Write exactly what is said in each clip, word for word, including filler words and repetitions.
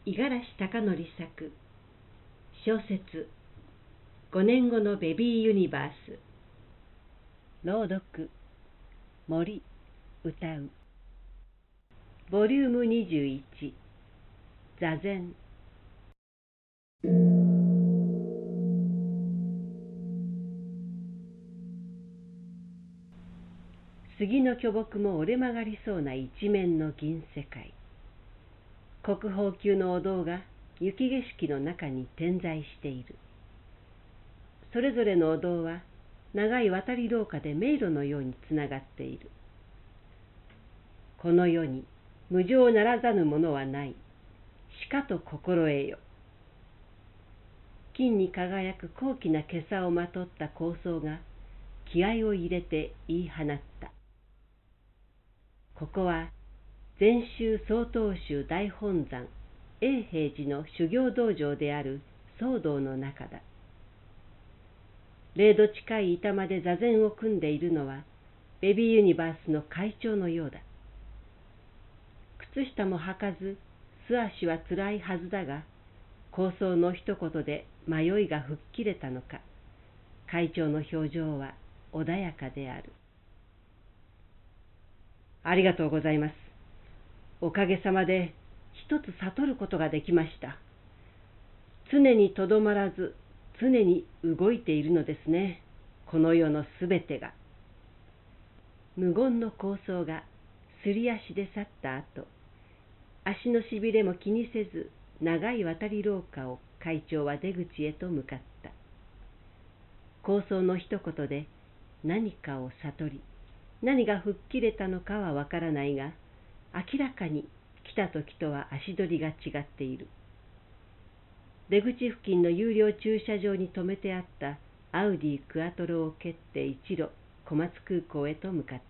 五十嵐貴則作小説ごねんごのベビーユニバース。朗読森歌うボリュームにじゅういち座禅。杉の巨木も折れ曲がりそうな一面の銀世界。国宝級のお堂が雪景色の中に点在している。それぞれのお堂は長い渡り廊下で迷路のようにつながっている。この世に無常ならざぬものはない。しかと心得よ。金に輝く高貴な袈裟をまとった高僧が気合を入れて言い放った。ここは禅宗曹洞宗大本山永平寺の修行道場である僧堂の中だ。零度近い板間で座禅を組んでいるのはベビーユニバースの会長のようだ。靴下も履かず素足はつらいはずだが、高僧の一言で迷いが吹っ切れたのか、会長の表情は穏やかである。ありがとうございます。おかげさまで一つ悟ることができました。常にとどまらず常に動いているのですね、この世のすべてが。無言の高僧がすり足で去った後、足のしびれも気にせず長い渡り廊下を会長は出口へと向かった。高僧の一言で何かを悟り、何が吹っ切れたのかはわからないが、明らかに来た時とは足取りが違っている。出口付近の有料駐車場に止めてあったアウディクアトロを蹴って一路小松空港へと向かった。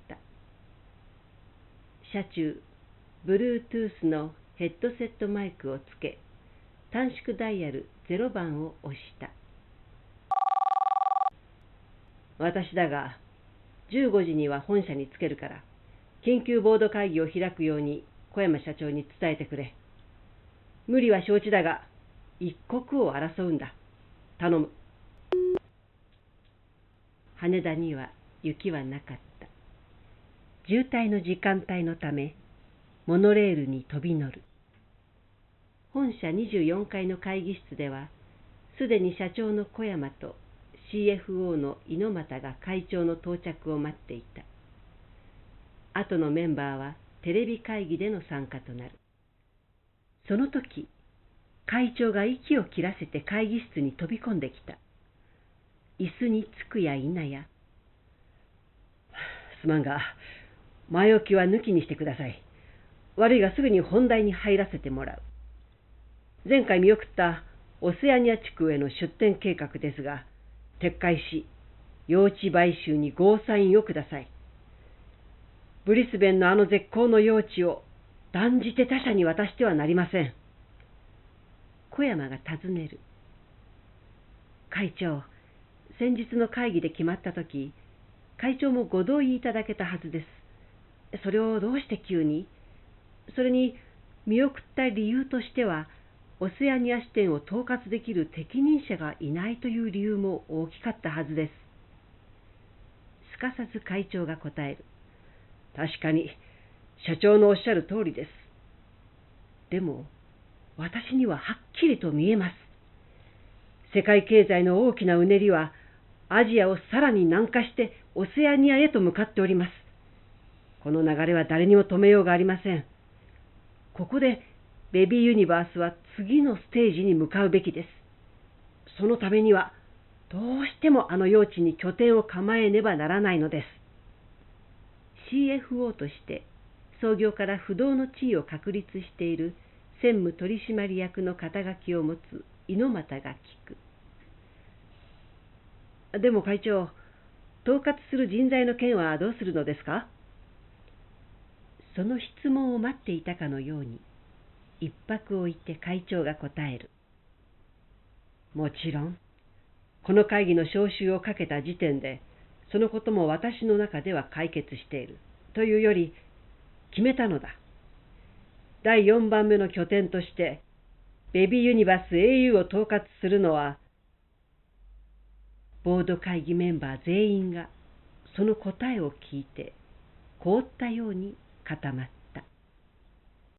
車中、Bluetooth のヘッドセットマイクをつけ、短縮ダイヤルゼロばんを押した。私だが、じゅうごじには本社に着けるから、緊急ボード会議を開くように小山社長に伝えてくれ。無理は承知だが、一刻を争うんだ。頼む。羽田には雪はなかった。渋滞の時間帯のため、モノレールに飛び乗る。本社にじゅうよんかいの会議室では、すでに社長の小山と シーエフオー の猪俣が会長の到着を待っていた。後のメンバーはテレビ会議での参加となる。その時、会長が息を切らせて会議室に飛び込んできた。椅子につくや否や、すまんが、前置きは抜きにしてください。悪いがすぐに本題に入らせてもらう。前回見送ったオセアニア地区への出店計画ですが、撤回し、用地買収にゴーサインをください。ブリスベンのあの絶好の用地を断じて他社に渡してはなりません。小山が尋ねる。会長、先日の会議で決まったとき、会長もご同意いただけたはずです。それをどうして急に？それに見送った理由としては、オセアニア支店を統括できる適任者がいないという理由も大きかったはずです。すかさず会長が答える。確かに、社長のおっしゃる通りです。でも、私にははっきりと見えます。世界経済の大きなうねりは、アジアをさらに南下してオセアニアへと向かっております。この流れは誰にも止めようがありません。ここでベビーユニバースは次のステージに向かうべきです。そのためにはどうしてもあの用地に拠点を構えねばならないのです。シーエフオー として創業から不動の地位を確立している専務取締役の肩書きを持つ猪俣が聞く。でも会長、統括する人材の件はどうするのですか？その質問を待っていたかのように、一拍置いて会長が答える。もちろん、この会議の招集をかけた時点で、そのことも私の中では解決している。というより、決めたのだ。だいよんばんめの拠点として、 ベビーユニバース エーユー を統括するのは、ボード会議メンバー全員がその答えを聞いて凍ったように固まった。